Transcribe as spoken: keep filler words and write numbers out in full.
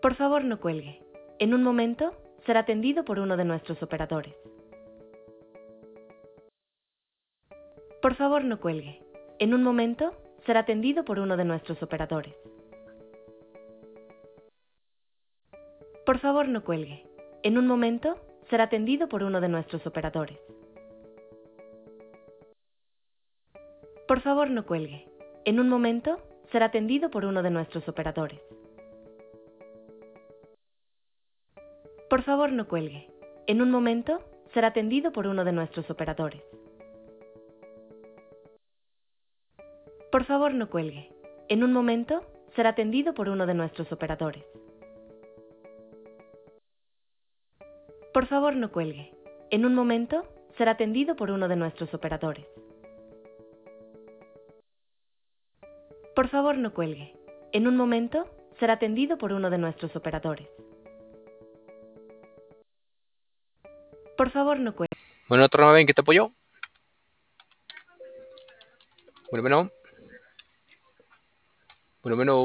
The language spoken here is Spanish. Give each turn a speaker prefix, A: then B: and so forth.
A: Por favor, no cuelgue. En un momento, será atendido por uno de nuestros operadores. Por favor, no cuelgue. En un momento, será atendido por uno de nuestros operadores. Por favor, no cuelgue. En un momento, será atendido por uno de nuestros operadores. Por favor, no cuelgue. En un momento, será atendido por uno de nuestros operadores. Por favor, no cuelgue. En un momento, será atendido por uno de nuestros operadores. Por favor, no cuelgue. En un momento, será atendido por uno de nuestros operadores. Por favor, no cuelgue. En un momento, será atendido por uno de nuestros operadores. Por favor, no cuelgue. En un momento, será atendido por uno de nuestros operadores. Por favor, no cuelgue.
B: Bueno, otra nueve, ¿en qué te apoyo? Bueno, bueno. Bueno, bueno.